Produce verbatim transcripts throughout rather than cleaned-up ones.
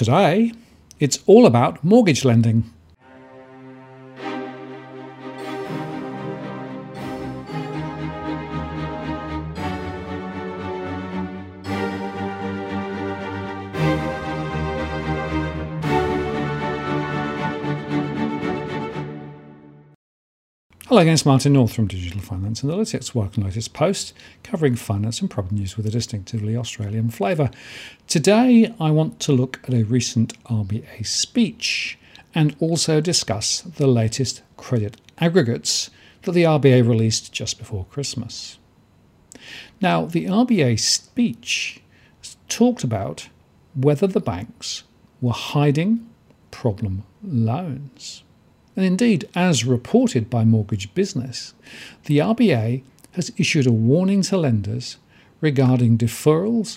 Today, it's all about mortgage lending. Hello again, it's Martin North from Digital Finance Analytics. Welcome to the latest post covering finance and property news with a distinctively Australian flavour. Today I want to look at a recent R B A speech and also discuss the latest credit aggregates that the R B A released just before Christmas. Now, the R B A speech talked about whether the banks were hiding problem loans. And indeed, as reported by Mortgage Business, the R B A has issued a warning to lenders regarding deferrals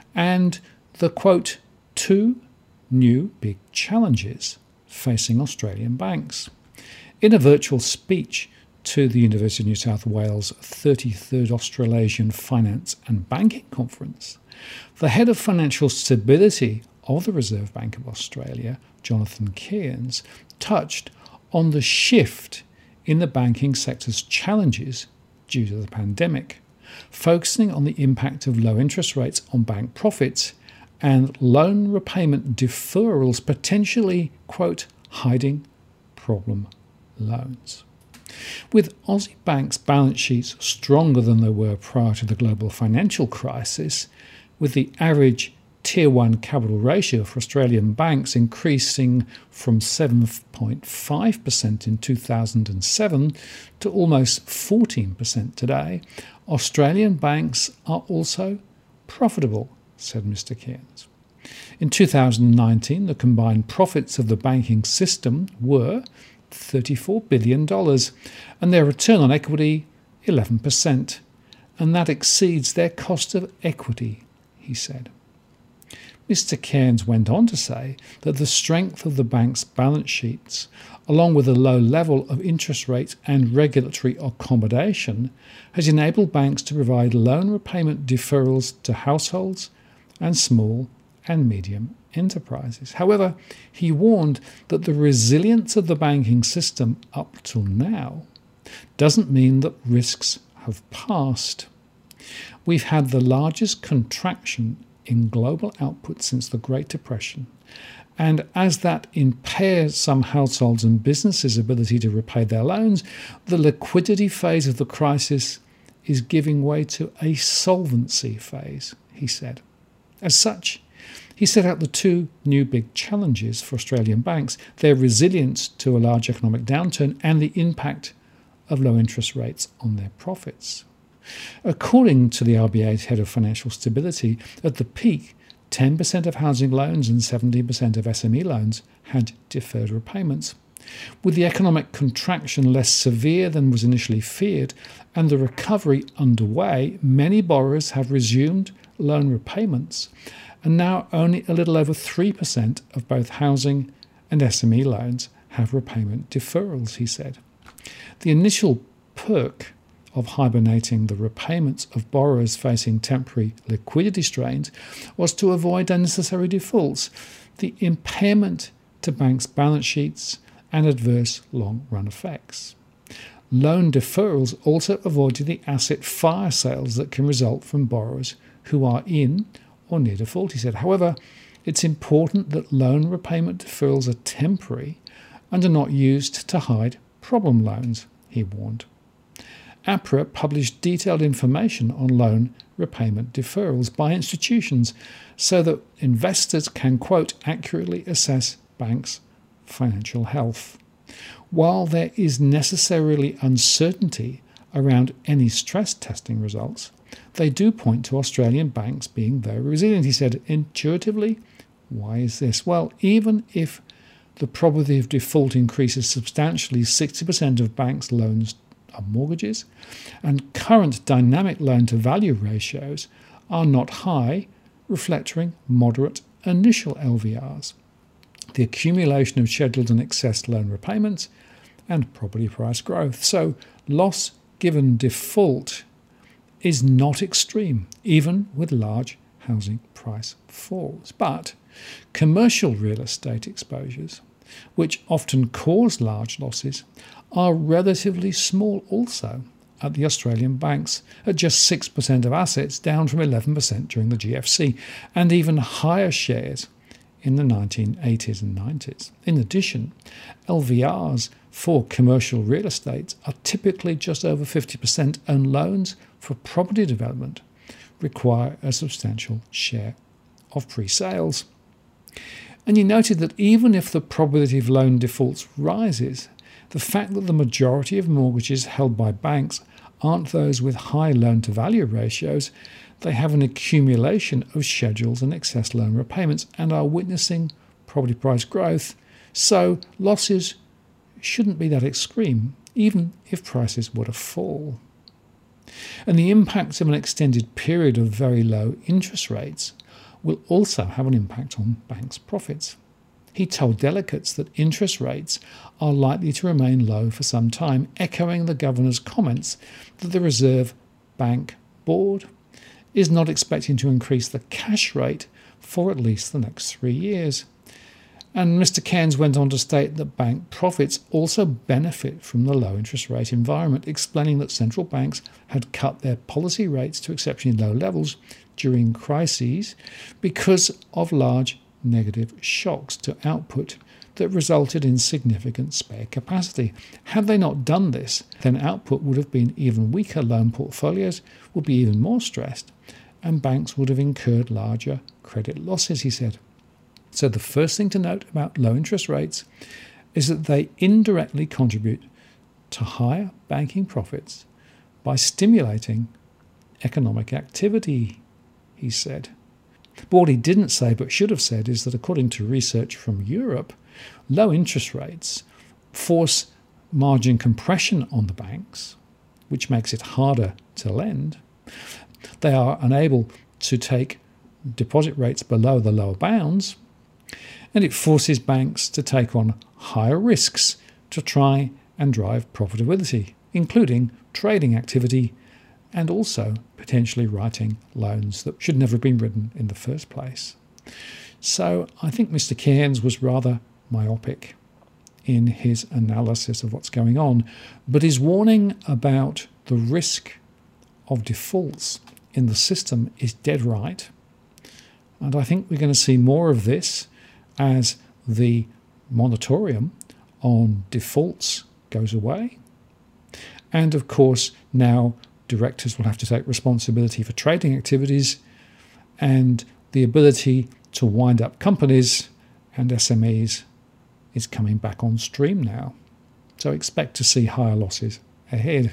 and the, quote, two new big challenges facing Australian banks. In a virtual speech to the University of New South Wales thirty-third Australasian Finance and Banking Conference, the head of financial stability of the Reserve Bank of Australia, Jonathan Kearns, touched on the shift in the banking sector's challenges due to the pandemic, focusing on the impact of low interest rates on bank profits and loan repayment deferrals potentially, quote, hiding problem loans. With Aussie banks' balance sheets stronger than they were prior to the global financial crisis, with the average Tier one capital ratio for Australian banks increasing from seven point five percent in two thousand seven to almost fourteen percent today, Australian banks are also profitable, said Mister Kearns. In two thousand nineteen, the combined profits of the banking system were thirty-four billion dollars and their return on equity eleven percent, and that exceeds their cost of equity, he said. Mister Kearns went on to say that the strength of the bank's balance sheets, along with a low level of interest rates and regulatory accommodation, has enabled banks to provide loan repayment deferrals to households and small and medium enterprises. However, he warned that the resilience of the banking system up till now doesn't mean that risks have passed. We've had the largest contraction in global output since the Great Depression, and as that impairs some households and businesses' ability to repay their loans, the liquidity phase of the crisis is giving way to a solvency phase, he said. As such, he set out the two new big challenges for Australian banks: their resilience to a large economic downturn and the impact of low interest rates on their profits. According to the R B A's head of financial stability, at the peak, ten percent of housing loans and seventeen percent of S M E loans had deferred repayments. With the economic contraction less severe than was initially feared and the recovery underway, many borrowers have resumed loan repayments, and now only a little over three percent of both housing and S M E loans have repayment deferrals, he said. The initial perk of hibernating the repayments of borrowers facing temporary liquidity strains was to avoid unnecessary defaults, the impairment to banks' balance sheets, and adverse long-run effects. Loan deferrals also avoided the asset fire sales that can result from borrowers who are in or near default, he said. However, it's important that loan repayment deferrals are temporary and are not used to hide problem loans, he warned. APRA published detailed information on loan repayment deferrals by institutions so that investors can, quote, accurately assess banks' financial health. While there is necessarily uncertainty around any stress testing results, they do point to Australian banks being very resilient, he said. Intuitively, why is this? Well, even if the probability of default increases substantially, sixty percent of banks' loans are mortgages, and current dynamic loan-to-value ratios are not high, reflecting moderate initial L V Rs. The accumulation of scheduled and excess loan repayments and property price growth. So loss given default is not extreme, even with large housing price falls. But Commercial real estate exposures, which often cause large losses, are relatively small also at the Australian banks, at just six percent of assets, down from eleven percent during the G F C, and even higher shares in the nineteen eighties and nineties. In addition, L V Rs for commercial real estate are typically just over fifty percent, and loans for property development require a substantial share of pre-sales. And you noted that even if the probability of loan defaults rises, the fact that the majority of mortgages held by banks aren't those with high loan-to-value ratios, they have an accumulation of schedules and excess loan repayments and are witnessing property price growth, so losses shouldn't be that extreme, even if prices were to fall. And the impact of an extended period of very low interest rates will also have an impact on banks' profits. He told delegates that interest rates are likely to remain low for some time, echoing the governor's comments that the Reserve Bank Board is not expecting to increase the cash rate for at least the next three years. And Mister Cairns went on to state that bank profits also benefit from the low interest rate environment, explaining that central banks had cut their policy rates to exceptionally low levels during crises because of large negative shocks to output that resulted in significant spare capacity. Had they not done this, then output would have been even weaker, loan portfolios would be even more stressed, and banks would have incurred larger credit losses, he said. So the first thing to note about low interest rates is that they indirectly contribute to higher banking profits by stimulating economic activity, he said. But what he didn't say but should have said is that according to research from Europe, low interest rates force margin compression on the banks, which makes it harder to lend. They are unable to take deposit rates below the lower bounds, and it forces banks to take on higher risks to try and drive profitability, including trading activity and also potentially writing loans that should never have been written in the first place. So I think Mister Cairns was rather myopic in his analysis of what's going on, but his warning about the risk of defaults in the system is dead right. And I think we're going to see more of this as the moratorium on defaults goes away. And of course, now directors will have to take responsibility for trading activities, and the ability to wind up companies and S M Es is coming back on stream now. So expect to see higher losses ahead.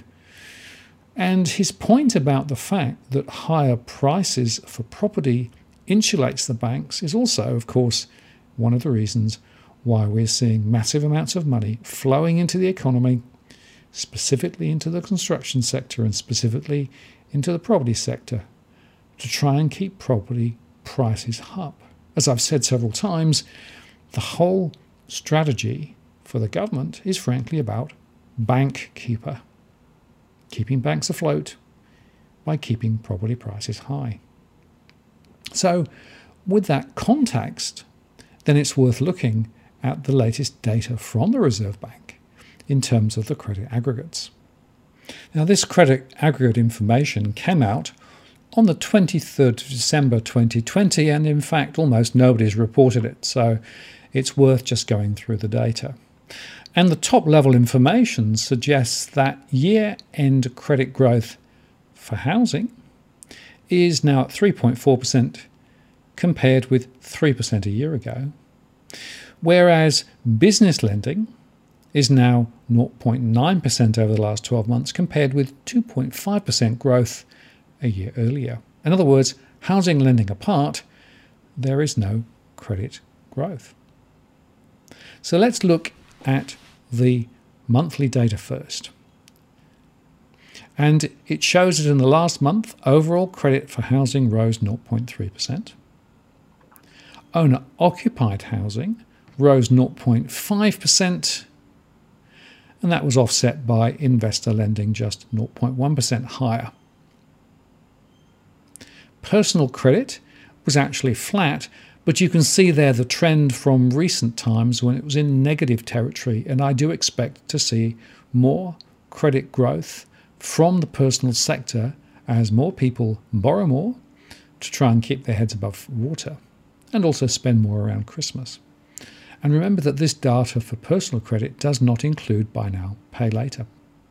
And his point about the fact that higher prices for property insulates the banks is also, of course, one of the reasons why we're seeing massive amounts of money flowing into the economy, specifically into the construction sector and specifically into the property sector, to try and keep property prices up. As I've said several times, the whole strategy for the government is frankly about bank keeper, keeping banks afloat by keeping property prices high. So with that context, then it's worth looking at the latest data from the Reserve Bank in terms of the credit aggregates. Now, this credit aggregate information came out on the twenty-third of December twenty twenty, and in fact almost nobody's reported it, so it's worth just going through the data. And the top level information suggests that year-end credit growth for housing is now at three point four percent compared with three percent a year ago, whereas business lending is now zero point nine percent over the last twelve months compared with two point five percent growth a year earlier. In other words, housing lending apart, there is no credit growth. So let's look at the monthly data first. And it shows that in the last month, overall credit for housing rose zero point three percent. Owner-occupied housing rose zero point five percent, and that was offset by investor lending just zero point one percent higher. Personal credit was actually flat, But you can see there the trend from recent times when it was in negative territory, and I do expect to see more credit growth from the personal sector as more people borrow more to try and keep their heads above water and also spend more around Christmas. And remember that this data for personal credit does not include buy now, pay later.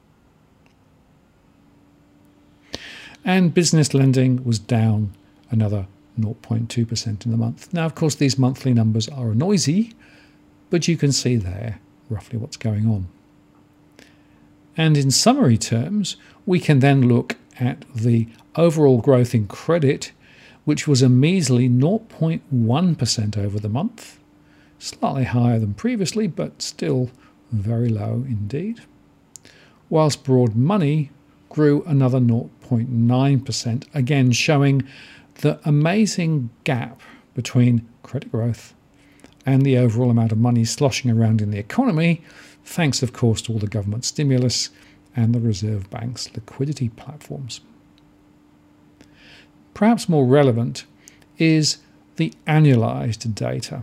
And business lending was down another zero point two percent in the month. Now, of course, these monthly numbers are noisy, but you can see there roughly what's going on. And in summary terms, we can then look at the overall growth in credit, which was a measly zero point one percent over the month, slightly higher than previously, but still very low indeed. Whilst broad money grew another zero point nine percent, again showing the amazing gap between credit growth and the overall amount of money sloshing around in the economy, thanks of course to all the government stimulus and the Reserve Bank's liquidity platforms. Perhaps more relevant is the annualised data.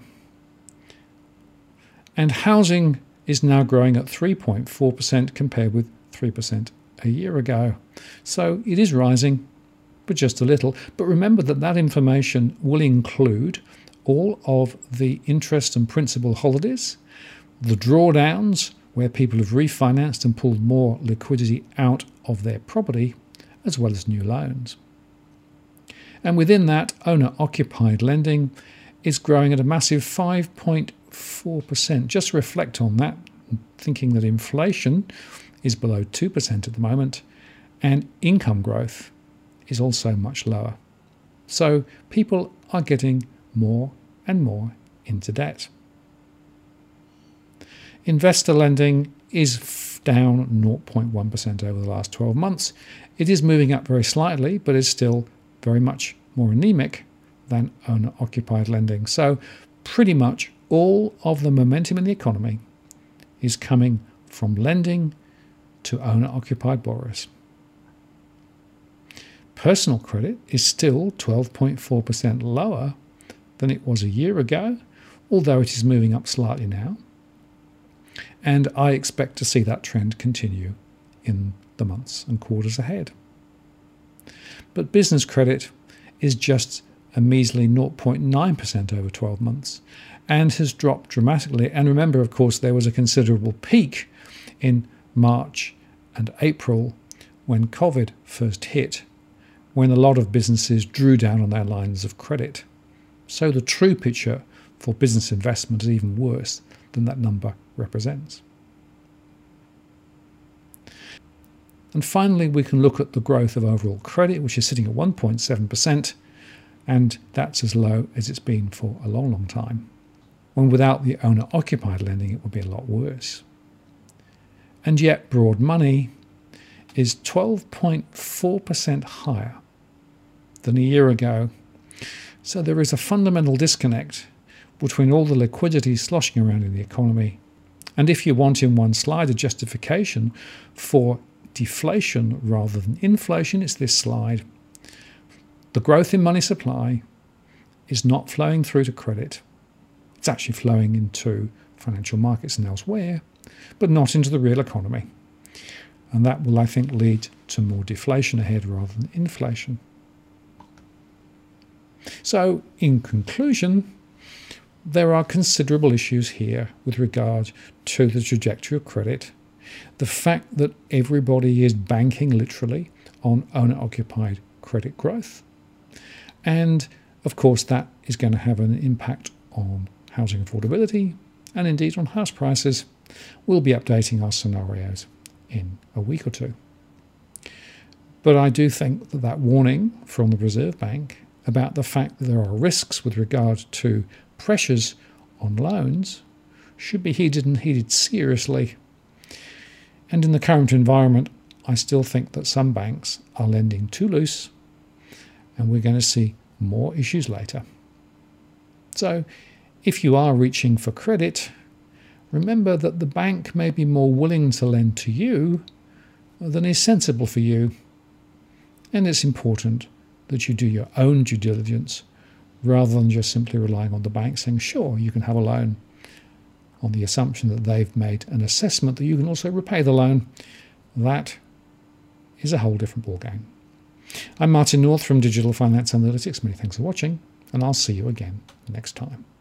And housing is now growing at three point four percent compared with three percent a year ago. So it is rising, but just a little. But remember that that information will include all of the interest and principal holidays, the drawdowns where people have refinanced and pulled more liquidity out of their property, as well as new loans. And within that, owner-occupied lending is growing at a massive five point four percent. Just reflect on that, thinking that inflation is below two percent at the moment, and income growth is also much lower. So people are getting more and more into debt. Investor lending is down zero point one percent over the last twelve months. It is moving up very slightly, but is still very much more anemic than owner-occupied lending. So pretty much all of the momentum in the economy is coming from lending to owner-occupied borrowers. Personal credit is still twelve point four percent lower than it was a year ago, although it is moving up slightly now. And I expect to see that trend continue in the months and quarters ahead. But business credit is just a measly zero point nine percent over twelve months and has dropped dramatically. And remember, of course, there was a considerable peak in March and April when COVID first hit, when a lot of businesses drew down on their lines of credit. So the true picture for business investment is even worse than that number represents. And finally, we can look at the growth of overall credit, which is sitting at one point seven percent, and that's as low as it's been for a long, long time. When without the owner-occupied lending, it would be a lot worse. And yet broad money is twelve point four percent higher than a year ago. So there is a fundamental disconnect between all the liquidity sloshing around in the economy. And if you want in one slide a justification for deflation rather than inflation, it's this slide. The growth in money supply is not flowing through to credit. It's actually flowing into financial markets and elsewhere, but not into the real economy. And that will, I think, lead to more deflation ahead rather than inflation. So, in conclusion, there are considerable issues here with regard to the trajectory of credit. The fact that everybody is banking literally on owner-occupied credit growth. And, of course, that is going to have an impact on housing affordability and indeed on house prices. We'll be updating our scenarios in a week or two. But I do think that that warning from the Reserve Bank about the fact that there are risks with regard to pressures on loans should be heeded and heeded seriously. And in the current environment, I still think that some banks are lending too loose, and we're going to see more issues later. So if you are reaching for credit, remember that the bank may be more willing to lend to you than is sensible for you. And it's important that you do your own due diligence rather than just simply relying on the bank saying, sure, you can have a loan on the assumption that they've made an assessment that you can also repay the loan. That is a whole different ballgame. I'm Martin North from Digital Finance Analytics. Many thanks for watching, and I'll see you again next time.